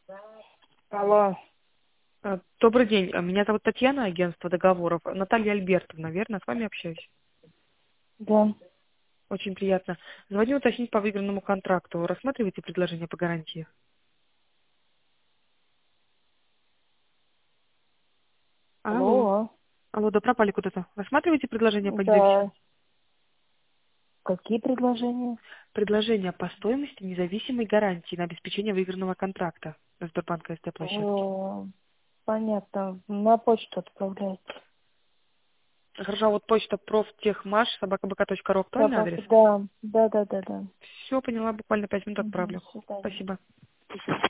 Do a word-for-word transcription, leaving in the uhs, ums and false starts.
Алло. А, Добрый день. А, Меня зовут Татьяна, агентство договоров. Наталья Альбертовна, наверное, с вами общаюсь. Да. Очень приятно. Звоню уточнить по выигранному контракту. Рассматриваете предложение по гарантии? Алло. Алло. Алло, да пропали куда-то. Рассматриваете предложение по девичьему? Да. Какие предложения? Предложение по стоимости независимой гарантии на обеспечение выигранного контракта на Сбербанк СТ площадке. О, понятно. На почту отправляйте. Хорошо, а вот почта профтехмаш собака б к точка ру Да, актуальный адрес? просто- да, да, да, да, да. Все, поняла, буквально пять минут Угу, отправлю. до свидания. Спасибо.